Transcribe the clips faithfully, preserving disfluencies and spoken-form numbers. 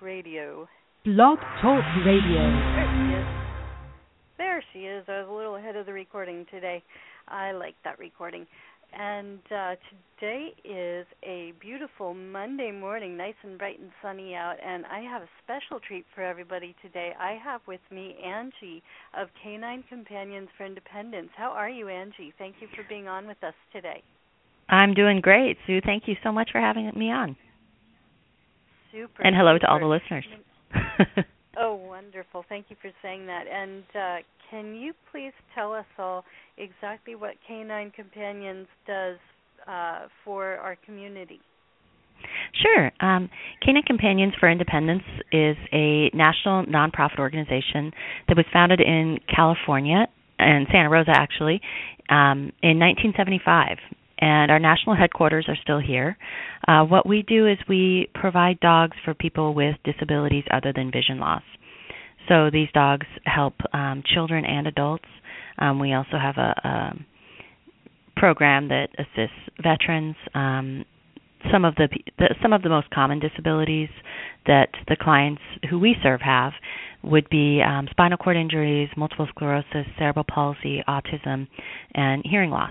Radio. Blog Talk Radio. There she is. There she is. I was a little ahead of the recording today. I like that recording. And uh, today is a beautiful Monday morning, nice and bright and sunny out, and I have a special treat for everybody today. I have with me Angie of Canine Companions for Independence. How are you, Angie? Thank you for being on with us today. I'm doing great, Sue. Thank you so much for having me on. Super. And hello super. to all the listeners. Oh, wonderful. Thank you for saying that. And uh, can you please tell us all exactly what Canine Companions does uh, for our community? Sure. Um, Canine Companions for Independence is a national nonprofit organization that was founded in California, in Santa Rosa actually, um, in nineteen seventy-five. And our national headquarters are still here. Uh, what we do is we provide dogs for people with disabilities other than vision loss. So these dogs help um, children and adults. Um, we also have a, a program that assists veterans. Um, some of the, the some of the most common disabilities that the clients who we serve have would be um, spinal cord injuries, multiple sclerosis, cerebral palsy, autism, and hearing loss.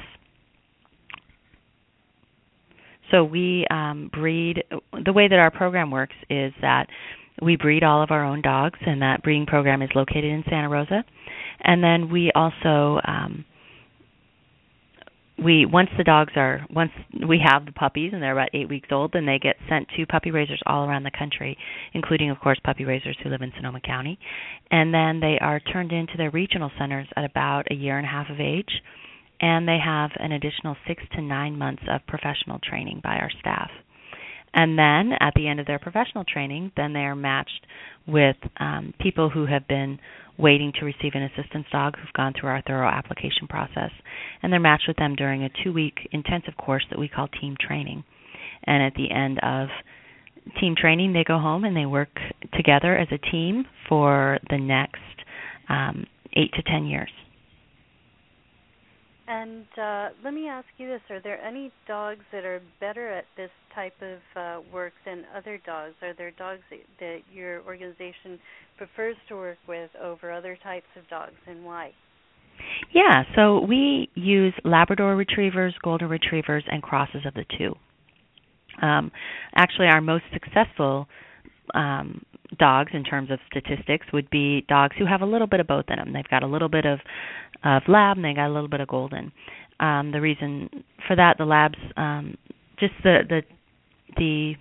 So we um, breed, the way that our program works is that we breed all of our own dogs, and that breeding program is located in Santa Rosa. And then we also, um, we once the dogs are, once we have the puppies and they're about eight weeks old, then they get sent to puppy raisers all around the country, including, of course, puppy raisers who live in Sonoma County. And then they are turned into their regional centers at about a year and a half of age. And they have an additional six to nine months of professional training by our staff. And then at the end of their professional training, then they are matched with um, people who have been waiting to receive an assistance dog who've gone through our thorough application process. And they're matched with them during a two-week intensive course that we call team training. And at the end of team training, they go home and they work together as a team for the next um, eight to ten years. And uh, let me ask you this. Are there any dogs that are better at this type of uh, work than other dogs? Are there dogs that, that your organization prefers to work with over other types of dogs, and why? Yeah, so we use Labrador retrievers, golden retrievers, and crosses of the two. Um, actually, our most successful um, dogs in terms of statistics would be dogs who have a little bit of both in them. They've got a little bit of, of lab and they got a little bit of golden. Um, the reason for that, the labs, um, just the the the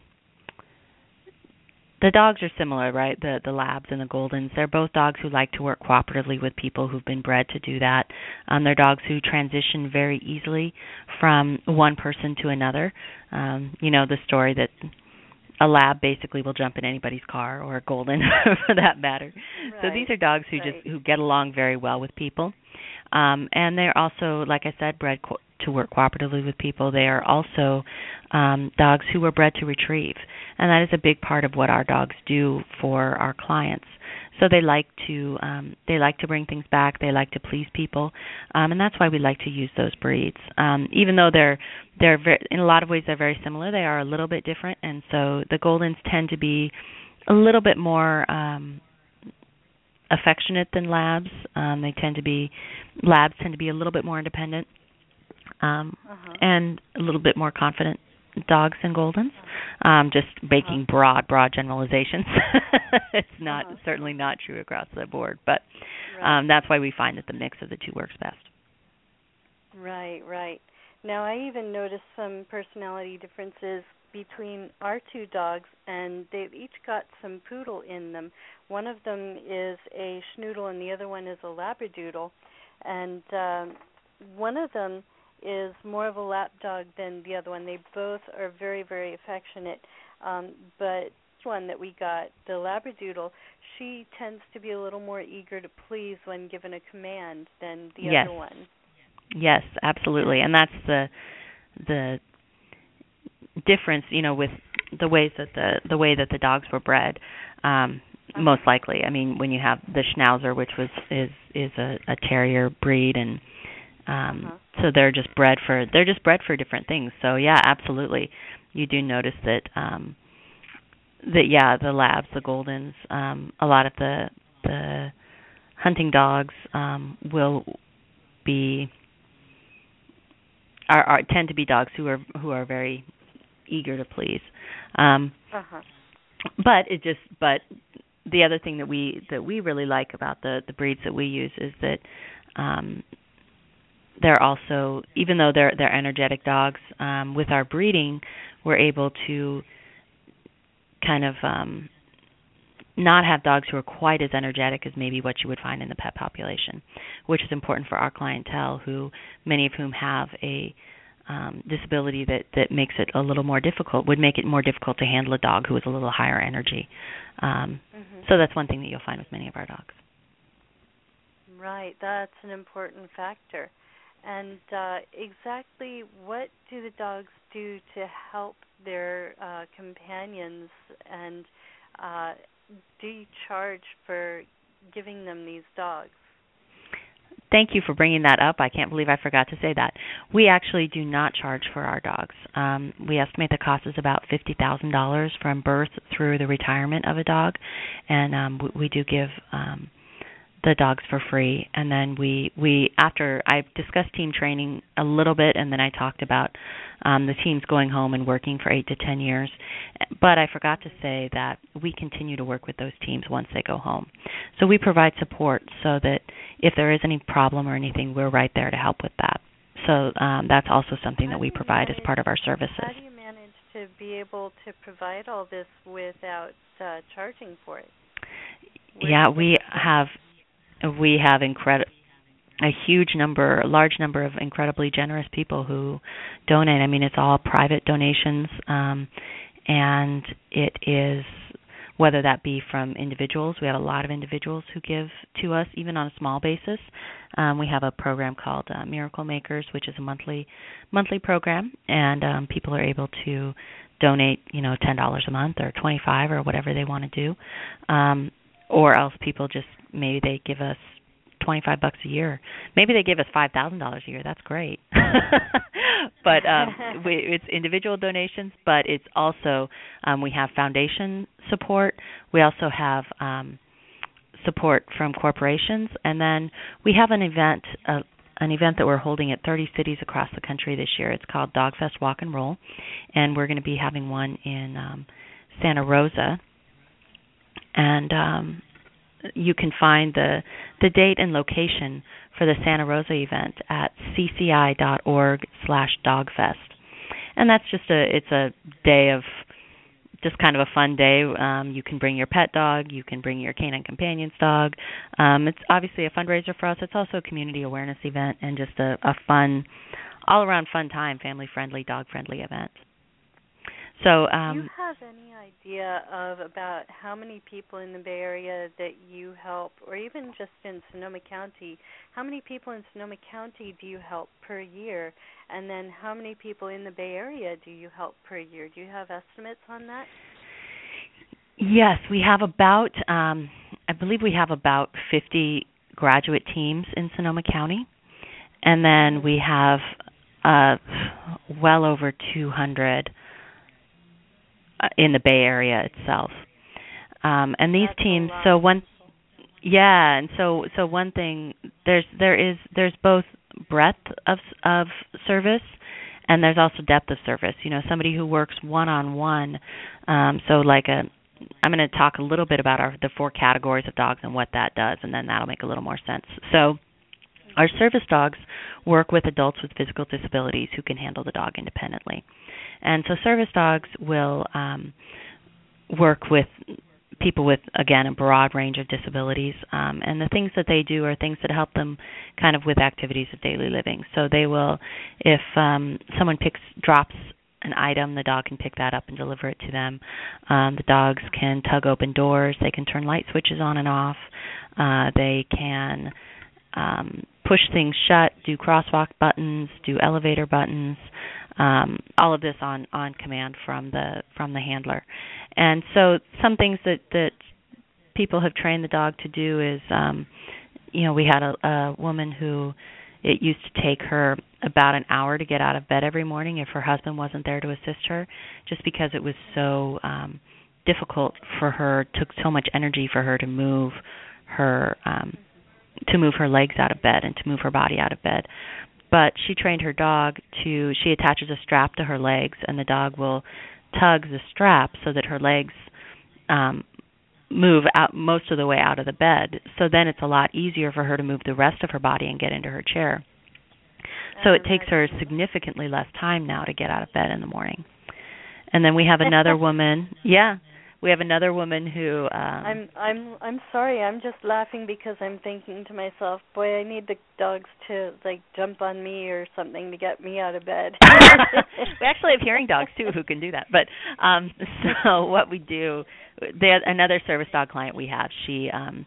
the dogs are similar, right? The the labs and the goldens. They're both dogs who like to work cooperatively with people who've been bred to do that. Um, they're dogs who transition very easily from one person to another. Um, you know the story that a lab basically will jump in anybody's car, or a golden for that matter. Right. So these are dogs who right. just who get along very well with people, um, and they're also, like I said, bred co- to work cooperatively with people. They are also um, dogs who were bred to retrieve, and that is a big part of what our dogs do for our clients. So they like to um, they like to bring things back. They like to please people, um, and that's why we like to use those breeds. Um, even though they're they're very, in a lot of ways they're very similar, they are a little bit different. And so the Goldens tend to be a little bit more um, affectionate than Labs. Um, they tend to be Labs tend to be a little bit more independent um, uh-huh. and a little bit more confident dogs and Goldens. Um, just making uh-huh. broad, broad generalizations. It's not uh-huh. certainly not true across the board, but right. um, that's why we find that the mix of the two works best. Right, right. Now, I even noticed some personality differences between our two dogs, and they've each got some poodle in them. One of them is a schnoodle, and the other one is a labradoodle. And um, one of them is more of a lap dog than the other one. They both are very, very affectionate. Um, but this one that we got, the labradoodle, she tends to be a little more eager to please when given a command than the yes. other one. Yes, absolutely. And that's the the difference, you know, with the ways that the the way that the dogs were bred. Um, uh-huh. Most likely, I mean, when you have the Schnauzer, which was is is a, a terrier breed, and um, uh-huh. so they're just bred for they're just bred for different things. So yeah, absolutely, you do notice that um, the yeah, the labs, the Goldens, um, a lot of the the hunting dogs um, will be are, are tend to be dogs who are who are very eager to please. Um, uh-huh. But it just but the other thing that we that we really like about the the breeds that we use is that um, they're also, even though they're they're energetic dogs, um, with our breeding, we're able to kind of um, not have dogs who are quite as energetic as maybe what you would find in the pet population, which is important for our clientele, who many of whom have a um, disability that, that makes it a little more difficult, would make it more difficult to handle a dog who is a little higher energy. Um, mm-hmm. So that's one thing that you'll find with many of our dogs. Right, that's an important factor. And uh, exactly what do the dogs do to help their uh, companions, and uh, do you charge for giving them these dogs? Thank you for bringing that up. I can't believe I forgot to say that. We actually do not charge for our dogs. Um, we estimate the cost is about fifty thousand dollars from birth through the retirement of a dog, and um, we, we do give um, the dogs for free. And then we, we after I discussed team training a little bit, and then I talked about um, the teams going home and working for eight to ten years. But I forgot to say that we continue to work with those teams once they go home. So we provide support so that if there is any problem or anything, we're right there to help with that. So um, that's also something that we provide manage, as part of our services. How do you manage to be able to provide all this without uh, charging for it? Where yeah, we have we have incredible. a huge number, a large number of incredibly generous people who donate. I mean, it's all private donations, um, and it is, whether that be from individuals. We have a lot of individuals who give to us, even on a small basis. Um, we have a program called uh, Miracle Makers, which is a monthly monthly program, and um, people are able to donate, you know, ten dollars a month or twenty-five dollars or whatever they want to do, um, or else people just maybe they give us twenty-five bucks a year. Maybe they give us five thousand dollars a year. That's great. But um, we, it's individual donations, but it's also, um, we have foundation support. We also have um, support from corporations. And then we have an event, uh, an event that we're holding at thirty cities across the country this year. It's called Dogfest Walk and Roll, and we're going to be having one in um, Santa Rosa. And um, you can find the the date and location for the Santa Rosa event at cci.org slash dogfest. And that's just a, it's a day of, just kind of a fun day. Um, you can bring your pet dog, you can bring your canine companion's dog. Um, it's obviously a fundraiser for us. It's also a community awareness event and just a, a fun, all-around fun time, family-friendly, dog-friendly event. So, um, do you have any idea of about how many people in the Bay Area that you help, or even just in Sonoma County, how many people in Sonoma County do you help per year? And then how many people in the Bay Area do you help per year? Do you have estimates on that? Yes, we have about, um, I believe we have about fifty graduate teams in Sonoma County. And then we have uh, well over two hundred in the Bay Area itself, um, and these That's teams. So one, yeah, and so so one thing there's there is there's both breadth of of service, and there's also depth of service. You know, somebody who works one on one. So like a, I'm going to talk a little bit about our the four categories of dogs and what that does, and then that'll make a little more sense. So our service dogs work with adults with physical disabilities who can handle the dog independently. And so service dogs will um, work with people with, again, a broad range of disabilities. Um, and the things that they do are things that help them kind of with activities of daily living. So they will, if um, someone picks, drops an item, the dog can pick that up and deliver it to them. Um, the dogs can tug open doors. They can turn light switches on and off. Uh, they can um, push things shut, do crosswalk buttons, do elevator buttons. Um, all of this on, on command from the from the handler. And so some things that, that people have trained the dog to do is, um, you know, we had a, a woman who it used to take her about an hour to get out of bed every morning if her husband wasn't there to assist her, just because it was so um, difficult for her, took so much energy for her to move her um, to move her legs out of bed and to move her body out of bed. But she trained her dog to, she attaches a strap to her legs, and the dog will tug the strap so that her legs um, move out most of the way out of the bed. So then it's a lot easier for her to move the rest of her body and get into her chair. So it takes her significantly less time now to get out of bed in the morning. And then we have another woman, yeah, we have another woman who. Um, I'm I'm I'm sorry. I'm just laughing because I'm thinking to myself, boy, I need the dogs to like jump on me or something to get me out of bed. We actually have hearing dogs too who can do that. But um, so what we do, they, another service dog client we have, she um,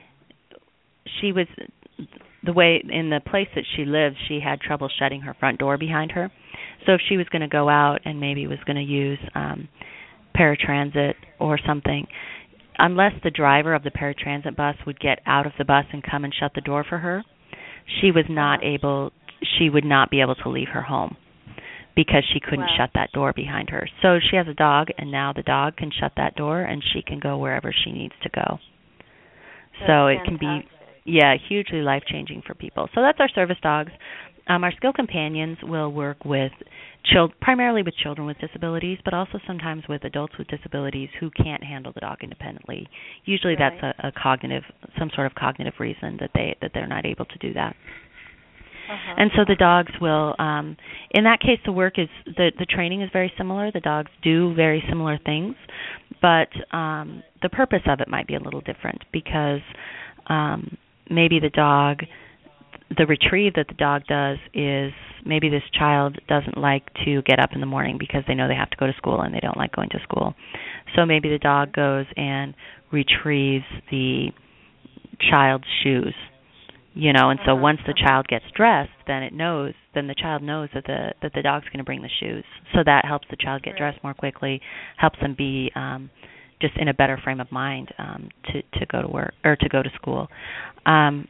she was the way in the place that she lives, she had trouble shutting her front door behind her. So if she was going to go out and maybe was going to use um, paratransit or something, unless the driver of the paratransit bus would get out of the bus and come and shut the door for her, she was not able, she would not be able to leave her home because she couldn't wow. shut that door behind her. So she has a dog, and now the dog can shut that door and she can go wherever she needs to go. That's so it fantastic. Can be, yeah, hugely life-changing for people. So that's our service dogs. Um, our skill companions will work with chil- primarily with children with disabilities, but also sometimes with adults with disabilities who can't handle the dog independently. Usually right. that's a, a cognitive, some sort of cognitive reason that they that they're not able to do that. Uh-huh. And so the dogs will, um, in that case, the work is the the training is very similar. The dogs do very similar things, but um, the purpose of it might be a little different because um, maybe the dog. The retrieve that the dog does is maybe this child doesn't like to get up in the morning because they know they have to go to school and they don't like going to school. So maybe the dog goes and retrieves the child's shoes, you know, and so once the child gets dressed, then it knows, then the child knows that the that the dog's going to bring the shoes. So that helps the child get dressed more quickly, helps them be um, just in a better frame of mind um, to to go to work or to go to school. Um,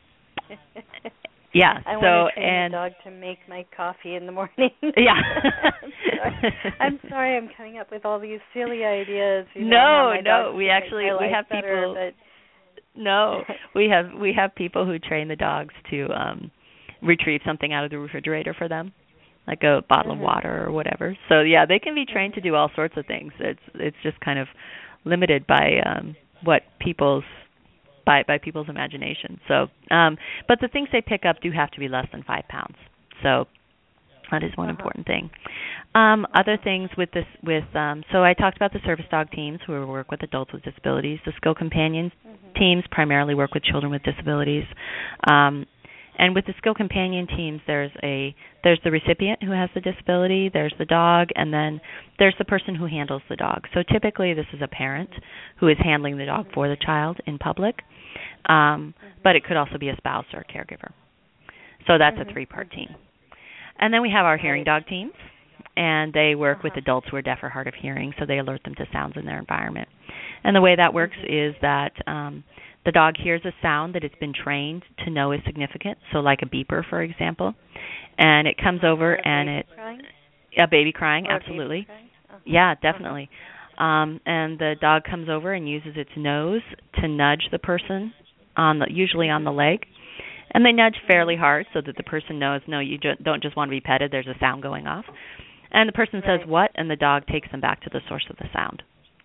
Yeah. I so want to train and the dog to make my coffee in the morning. Yeah. I'm, sorry. I'm sorry. I'm coming up with all these silly ideas. You no, know, no. We actually we have better, people. But... No, we have we have people who train the dogs to um, retrieve something out of the refrigerator for them, like a bottle mm-hmm. of water or whatever. So yeah, they can be trained to do all sorts of things. It's it's just kind of limited by um, what people's By, by people's imagination. So, um, but the things they pick up do have to be less than five pounds. So that is one uh-huh. important thing. Um, other things with this, with um, so I talked about the service dog teams who work with adults with disabilities. The skill companions mm-hmm. teams primarily work with children with disabilities. Um, and with the skill companion teams, there's a there's the recipient who has the disability, there's the dog, and then there's the person who handles the dog. So typically this is a parent who is handling the dog for the child in public. Um, but it could also be a spouse or a caregiver. So that's mm-hmm. a three-part team. And then we have our hearing dog teams, and they work uh-huh. with adults who are deaf or hard of hearing, so they alert them to sounds in their environment. And the way that works mm-hmm. is that um, the dog hears a sound that it's been trained to know is significant, so like a beeper, for example, and it comes over and it... Crying? A baby crying, or absolutely. Baby crying? Uh-huh. Yeah, definitely. Uh-huh. Um, and the dog comes over and uses its nose to nudge the person, on the, usually on the leg. And they nudge fairly hard so that the person knows, no, you ju- don't just want to be petted, there's a sound going off. And the person right. says, what? And the dog takes them back to the source of the sound.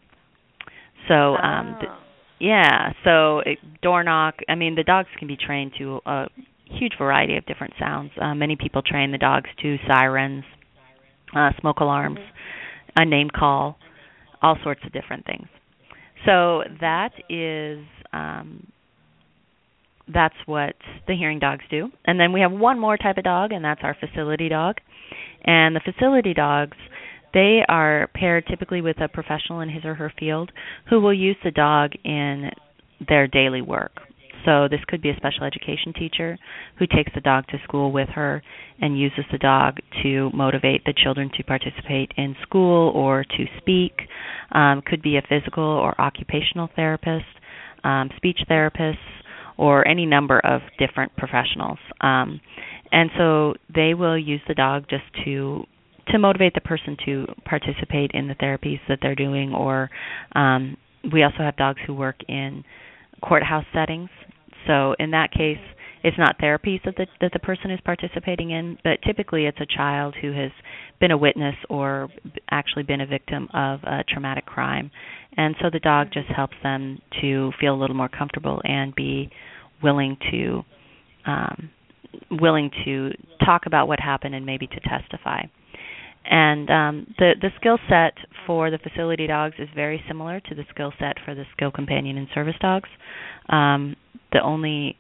So, um, oh. th- yeah, so it, door knock, I mean, the dogs can be trained to a huge variety of different sounds. Uh, many people train the dogs to sirens, uh, smoke alarms, mm-hmm. a name call, all sorts of different things. So that is... Um, That's what the hearing dogs do. And then we have one more type of dog, and that's our facility dog. And the facility dogs, they are paired typically with a professional in his or her field who will use the dog in their daily work. So this could be a special education teacher who takes the dog to school with her and uses the dog to motivate the children to participate in school or to speak. Um, could be a physical or occupational therapist, um, speech therapist, or any number of different professionals. Um, and so they will use the dog just to to motivate the person to participate in the therapies that they're doing. Or um, we also have dogs who work in courthouse settings. So in that case, it's not therapies that the, that the person is participating in, but typically it's a child who has been a witness or actually been a victim of a traumatic crime. And so the dog just helps them to feel a little more comfortable and be willing to um, willing to talk about what happened and maybe to testify. And um, the, the skill set for the facility dogs is very similar to the skill set for the skill companion and service dogs. Um, the only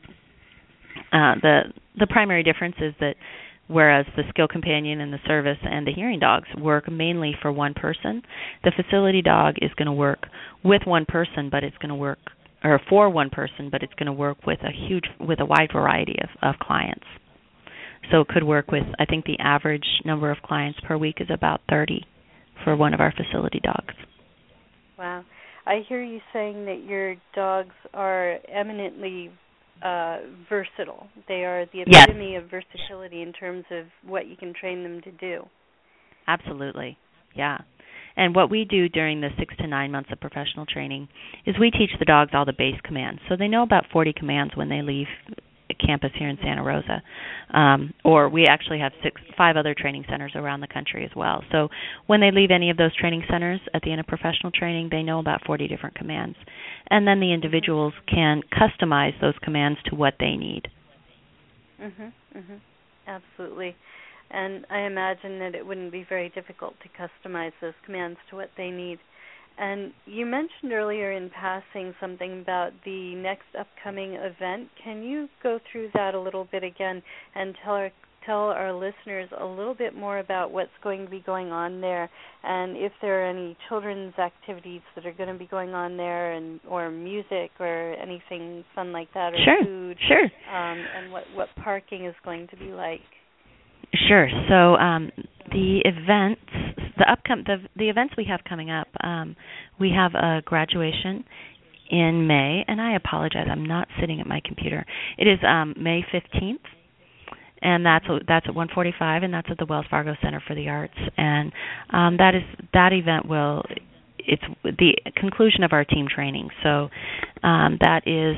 uh, the the primary difference is that whereas the skill companion and the service and the hearing dogs work mainly for one person, the facility dog is going to work with one person, but it's going to work or for one person, but it's going to work with a huge with a wide variety of, of clients. So it could work with, I think the average number of clients per week is about thirty for one of our facility dogs. Wow. I hear you saying that your dogs are eminently uh, versatile. They are the epitome yes. of versatility in terms of what you can train them to do. Absolutely, yeah. And what we do during the six to nine months of professional training is we teach the dogs all the base commands. So they know about forty commands when they leave campus here in Santa Rosa. Um, or we actually have six, five other training centers around the country as well. So when they leave any of those training centers at the end of professional training, they know about forty different commands. And then the individuals can customize those commands to what they need. Mhm, mhm. Absolutely. And I imagine that it wouldn't be very difficult to customize those commands to what they need. And you mentioned earlier in passing something about the next upcoming event. Can you go through that a little bit again and tell our tell our listeners a little bit more about what's going to be going on there, and if there are any children's activities that are going to be going on there, and or music or anything fun like that, or sure, food? Sure, um, and what, what parking is going to be like? Sure. So um, the events, the upcom- the the events we have coming up, um, we have a graduation in May, and I apologize, I'm not sitting at my computer. It is um, May fifteenth, and that's that's at one forty-five, and that's at the Wells Fargo Center for the Arts. And um, that is that event will it's the conclusion of our team training. So um, that is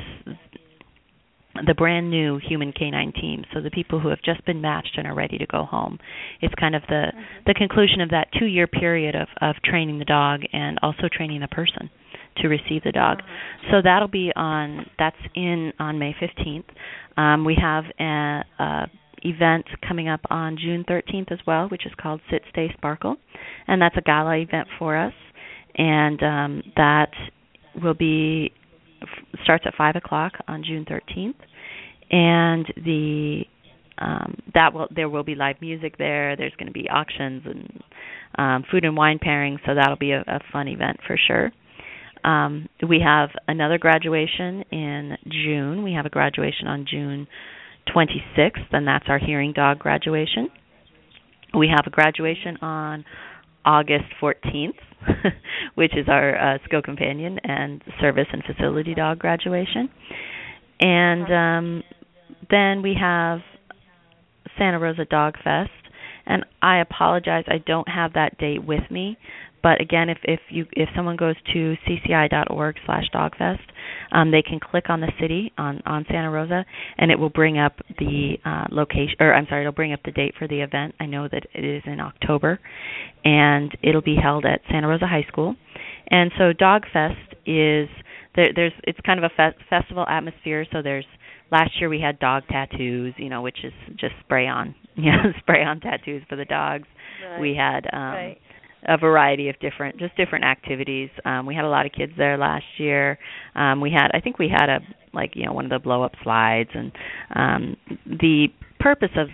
the brand new human canine team, so the people who have just been matched and are ready to go home. It's kind of the mm-hmm. the conclusion of that two-year period of, of training the dog and also training the person to receive the dog. Uh-huh. So that'll be on, that's in on May fifteenth. Um, we have an event coming up on June thirteenth as well, which is called Sit, Stay, Sparkle, and that's a gala event for us, and um, that will be starts at five o'clock on June thirteenth, and the um, that will there will be live music there. There's going to be auctions and um, food and wine pairing, so that'll be a, a fun event for sure. Um, we have another graduation in June. We have a graduation on June twenty-sixth, and that's our hearing dog graduation. We have a graduation on August fourteenth, which is our uh, skill companion and service and facility dog graduation. And um, then we have Santa Rosa Dog Fest. And I apologize, I don't have that date with me. But again, if if you if someone goes to c c i dot org slash dogfest, um, they can click on the city on, on Santa Rosa, and it will bring up the uh, location. Or I'm sorry, it'll bring up the date for the event. I know that it is in October, and it'll be held at Santa Rosa High School. And so Dogfest is there, there's it's kind of a fe- festival atmosphere. So there's last year we had dog tattoos, you know, which is just spray on, you know, spray on tattoos for the dogs. Right. We had. Um, right. a variety of different, just different activities. Um, we had a lot of kids there last year. Um, we had, I think we had a, like, you know, one of the blow-up slides. And um, the purpose of,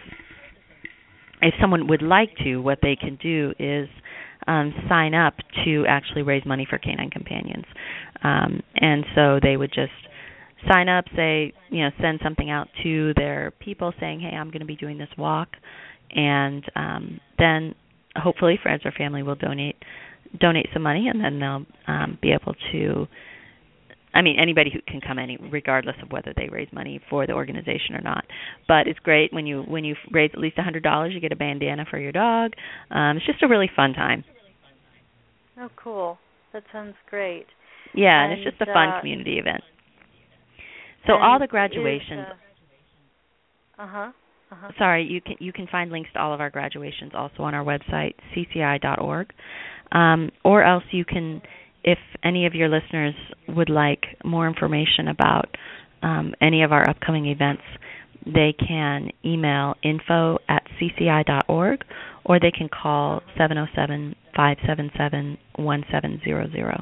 if someone would like to, what they can do is um, sign up to actually raise money for canine companions. Um, and so they would just sign up, say, you know, send something out to their people saying, hey, I'm going to be doing this walk. And um, then hopefully friends or family will donate donate some money, and then they'll um, be able to I mean, anybody who can come, any regardless of whether they raise money for the organization or not. But it's great when you when you raise at least a hundred dollars, you get a bandana for your dog. Um, it's just a really fun time. Oh, cool! That sounds great. Yeah, and, and it's just a fun uh, community event. So all the graduations. Uh huh. Uh-huh. Sorry, you can you can find links to all of our graduations also on our website, c c i dot org, um, or else you can. If any of your listeners would like more information about um, any of our upcoming events, they can email info at c c i dot org, or they can call seven oh seven, five seven seven, one seven zero zero.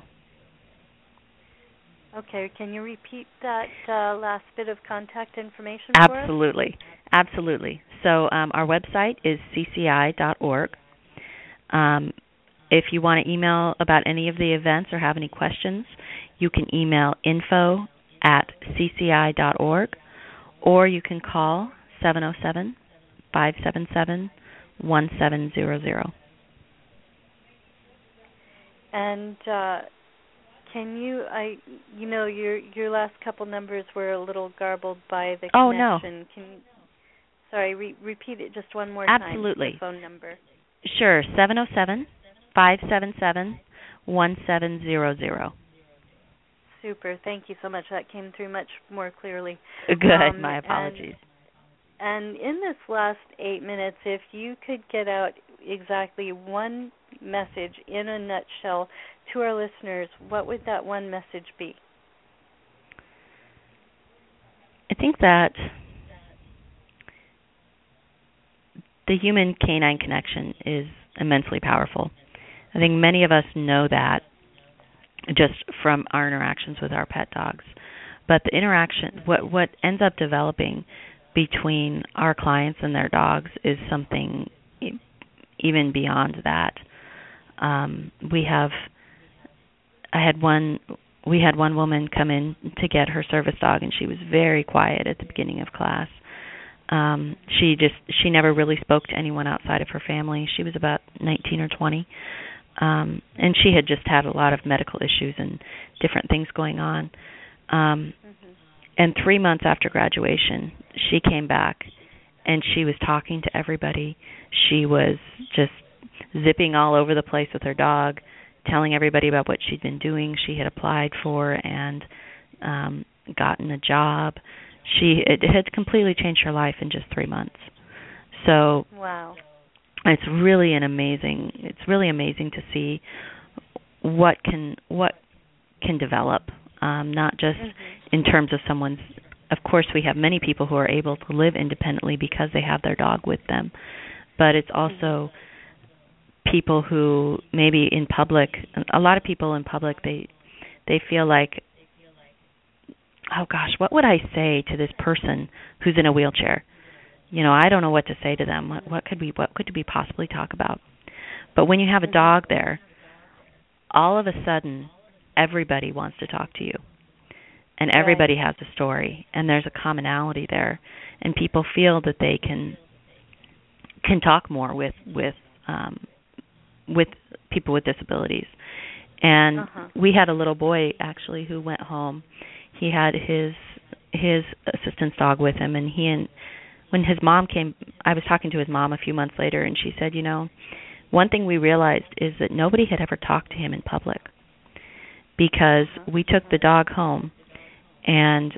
Okay, can you repeat that uh, last bit of contact information for us? Absolutely, absolutely. So um, our website is c c i dot org. Um, If you want to email about any of the events or have any questions, you can email info at c c i dot org, or you can call seven oh seven, five seven seven, one seven zero zero. And uh, can you, I, you know, your your last couple numbers were a little garbled by the oh, connection. No. Can sorry, re- repeat it just one more Absolutely. time. Absolutely. The phone number. Sure, seven oh seven, five seven seven, one seven zero zero. Super. Thank you so much. That came through much more clearly. Good. Um, My apologies. And, and in this last eight minutes, if you could get out exactly one message in a nutshell to our listeners, what would that one message be? I think that the human-canine connection is immensely powerful. I think many of us know that just from our interactions with our pet dogs. But the interaction, what what ends up developing between our clients and their dogs is something even beyond that. Um, we have, I had one, we had one woman come in to get her service dog, and she was very quiet at the beginning of class. Um, she just, she never really spoke to anyone outside of her family. She was about nineteen or twenty. Um, and she had just had a lot of medical issues and different things going on. Um, mm-hmm. And three months after graduation, she came back, and she was talking to everybody. She was just zipping all over the place with her dog, telling everybody about what she'd been doing. She had applied for and um, gotten a job. She it had completely changed her life in just three months. So wow. It's really an amazing. It's really amazing to see what can what can develop, um, not just mm-hmm. in terms of someone's. Of course, we have many people who are able to live independently because they have their dog with them, but it's also mm-hmm. people who maybe in public. A lot of people in public they they feel like, oh gosh, what would I say to this person who's in a wheelchair? You know, I don't know what to say to them. What, what could we what could we possibly talk about? But when you have a dog there, all of a sudden, everybody wants to talk to you. And everybody right. has a story, and there's a commonality there. And people feel that they can can talk more with with um, with people with disabilities. And uh-huh. we had a little boy, actually, who went home. He had his his assistance dog with him, and he and when his mom came, I was talking to his mom a few months later, and she said, you know, one thing we realized is that nobody had ever talked to him in public because we took the dog home, and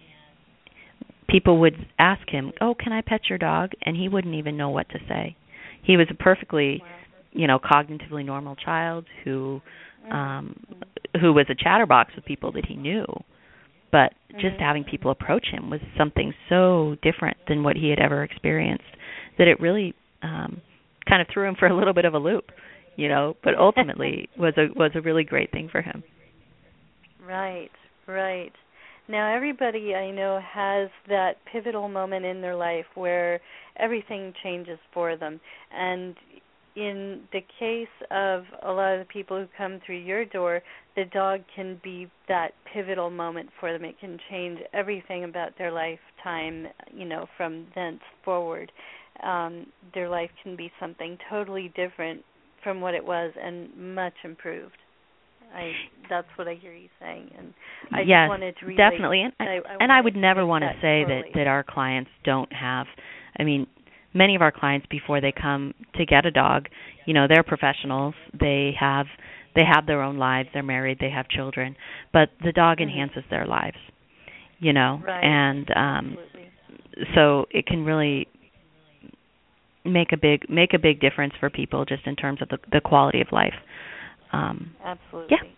people would ask him, oh, can I pet your dog? And he wouldn't even know what to say. He was a perfectly, you know, cognitively normal child who um, who was a chatterbox with people that he knew. But just mm-hmm. having people approach him was something so different than what he had ever experienced that it really um, kind of threw him for a little bit of a loop, you know. But ultimately was a was a really great thing for him. Right, right. Now everybody I know has that pivotal moment in their life where everything changes for them, and in the case of a lot of the people who come through your door, the dog can be that pivotal moment for them. It can change everything about their lifetime, you know, from thence forward. Um, their life can be something totally different from what it was and much improved. I that's what I hear you saying, and I yes, just wanted to relate. definitely. And I, I and I would to never want to that say that that our clients don't have. I mean, many of our clients before they come to get a dog, you know, they're professionals. They have they have their own lives. They're married. They have children, but the dog mm-hmm. enhances their lives. You know, right. and um, Absolutely. so it can really make a big make a big difference for people just in terms of the, the quality of life. Um, Absolutely. Yeah.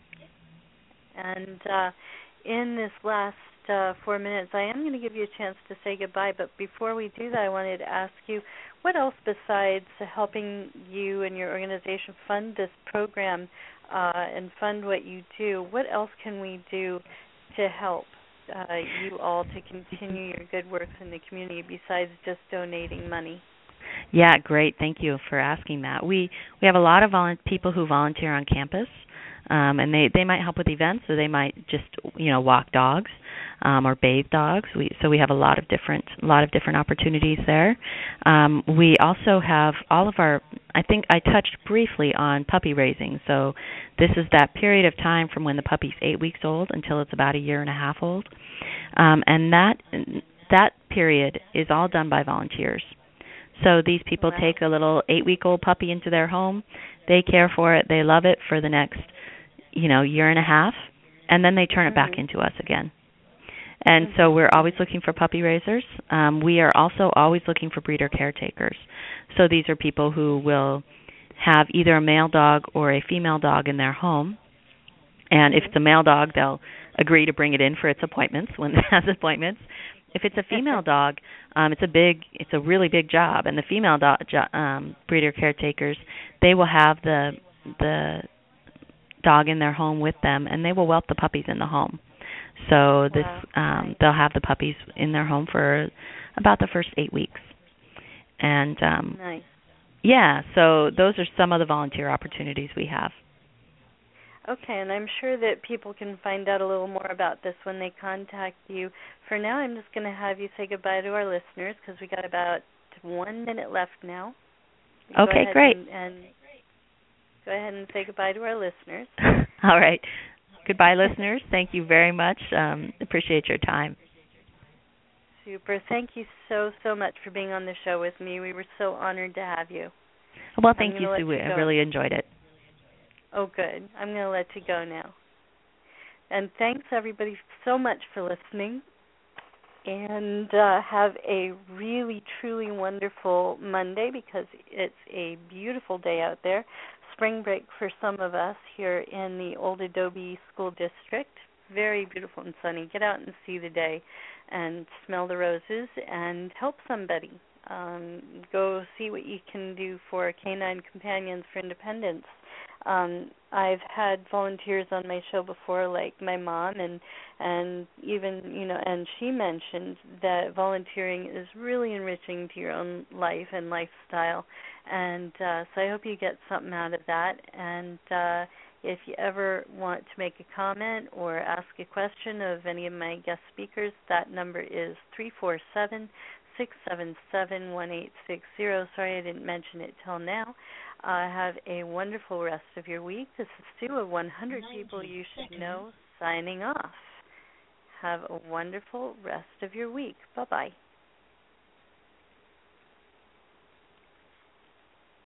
And uh, in this last uh, four minutes, I am going to give you a chance to say goodbye. But before we do that, I wanted to ask you, what else besides helping you and your organization fund this program uh, and fund what you do, what else can we do to help uh, you all to continue your good works in the community besides just donating money? Yeah, great. Thank you for asking that. We we have a lot of volu- people who volunteer on campus, um, and they, they might help with events, or they might just you know walk dogs um, or bathe dogs. We so we have a lot of different a lot of different opportunities there. Um, we also have all of our. I think I touched briefly on puppy raising. So this is that period of time from when the puppy's eight weeks old until it's about a year and a half old, um, and that that period is all done by volunteers. So these people wow. take a little eight-week-old puppy into their home. They care for it. They love it for the next, you know, year and a half, and then they turn it mm-hmm. back into us again. And mm-hmm. so we're always looking for puppy raisers. Um, we are also always looking for breeder caretakers. So these are people who will have either a male dog or a female dog in their home. And mm-hmm. if it's a male dog, they'll agree to bring it in for its appointments when it has appointments. If it's a female dog, um, it's a big, it's a really big job. And the female dog, um, breeder caretakers, they will have the the dog in their home with them, and they will whelp the puppies in the home. So this, wow. um, nice. they'll have the puppies in their home for about the first eight weeks. And um, nice. yeah, so those are some of the volunteer opportunities we have. Okay, and I'm sure that people can find out a little more about this when they contact you. For now, I'm just going to have you say goodbye to our listeners because we got about one minute left now. Go Okay, great. And, and go ahead and say goodbye to our listeners. All right. Goodbye, listeners. Thank you very much. Um, appreciate your time. Super. Thank you so, so much for being on the show with me. We were so honored to have you. Well, thank you, Sue. You I really enjoyed it. Oh, good. I'm going to let you go now. And thanks, everybody, so much for listening. And uh, have a really, truly wonderful Monday because it's a beautiful day out there. Spring break for some of us here in the Old Adobe School District. Very beautiful and sunny. Get out and see the day and smell the roses and help somebody. Um, go see what you can do for Canine Companions for Independence. Um, I've had volunteers on my show before, like my mom, and and even you know, and she mentioned that volunteering is really enriching to your own life and lifestyle, and uh, so I hope you get something out of that. And uh, if you ever want to make a comment or ask a question of any of my guest speakers, that number is three four seven, six seven seven, one eight six zero. Sorry I didn't mention it till now. Uh, have a wonderful rest of your week. This is Sue of one hundred People You Should Know, signing off. Have a wonderful rest of your week. Bye-bye.